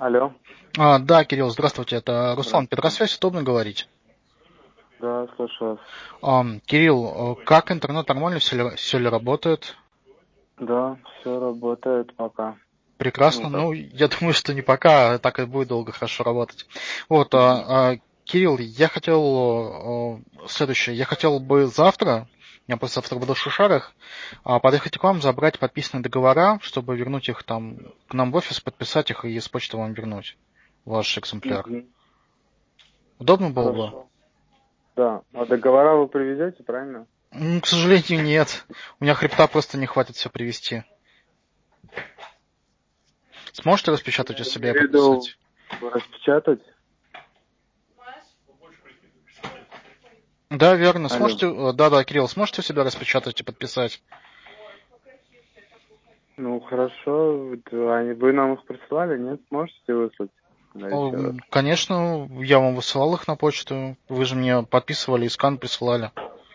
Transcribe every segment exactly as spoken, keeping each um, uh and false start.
Алло. А, да, Кирилл, здравствуйте, это Руслан, Здравствуйте. Петросвязь, удобно говорить? Да, слушаю вас. Ам, Кирилл, э, как интернет нормально, все ли, все ли работает? Да, все работает пока. Ну Прекрасно, как? ну, я думаю, что не пока, а так и будет долго хорошо работать. Вот, Мгм. а, а, Кирилл, я хотел, э, следующее, я хотел бы завтра, я просто завтра буду в Шушарах, а, подъехать к вам, забрать подписанные договора, чтобы вернуть их там к нам в офис, подписать их и с почты вам вернуть, ваш экземпляр. Мгм. Удобно было бы? Хорошо. Да. А договора вы привезете, правильно? М, К сожалению, нет. У меня хребта просто не хватит все привезти. Сможете распечатать у Я себя и имею в виду подписать? распечатать. Да, верно. Алло. Сможете... э, Да, да, Кирилл, сможете у себя распечатать и подписать? Ну хорошо. Вот, Они, вы нам их прислали, нет? Можете выслать? Да, О, еще раз. м, Конечно, я вам высылал их на почту. Вы же мне подписывали и скан присылали.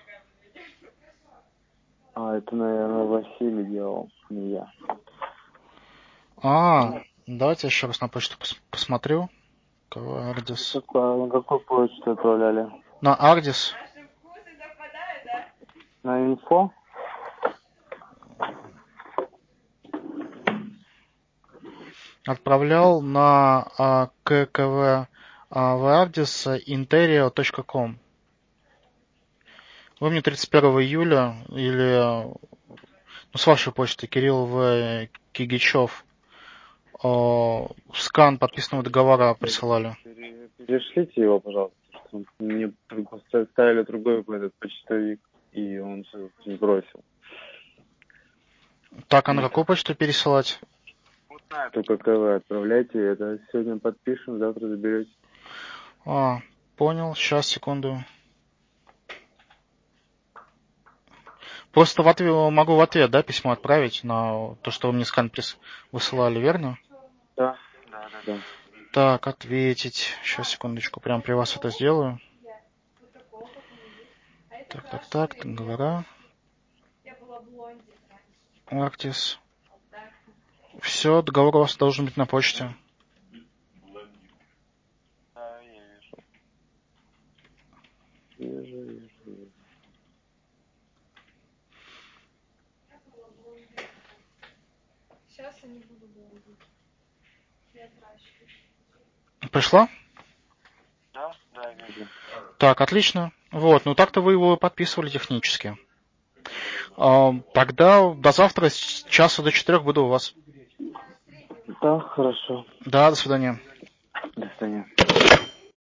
А, это, наверное, Василий делал, не я. А, давайте еще раз на почту пос- посмотрю. На Ардис. какую, на какую почту отправляли? На Ардис На инфо? отправлял на а, ККВ а, в Ардис интерио точка ком. Вы мне тридцать первого июля или ну, с вашей почты Кирилл В. Кигичев э, скан подписанного договора присылали. Пере- Перешлите его, пожалуйста, что мне ставили другой этот почтовик, и он все сбросил. Так, а на Ну, какую почту пересылать? эту ККВ отправляйте, это сегодня подпишем, завтра заберете. А, понял, сейчас, секунду. Просто в ответ, могу в ответ, да, письмо отправить на то, что вы мне скан прис... высылали, верно? Да, да, да, да. Так, ответить. Сейчас, секундочку, прям при вас это сделаю. Так, так, так, договора. Артис. Все, договор у вас должен быть на почте. Да, я вижу. Вижу, вижу, вижу. Пришло? Да, да, вижу. Так, отлично. Вот, ну так-то вы его подписывали технически. А, Тогда до завтра с часа до четырех буду у вас. Да, хорошо. Да, до свидания. До свидания.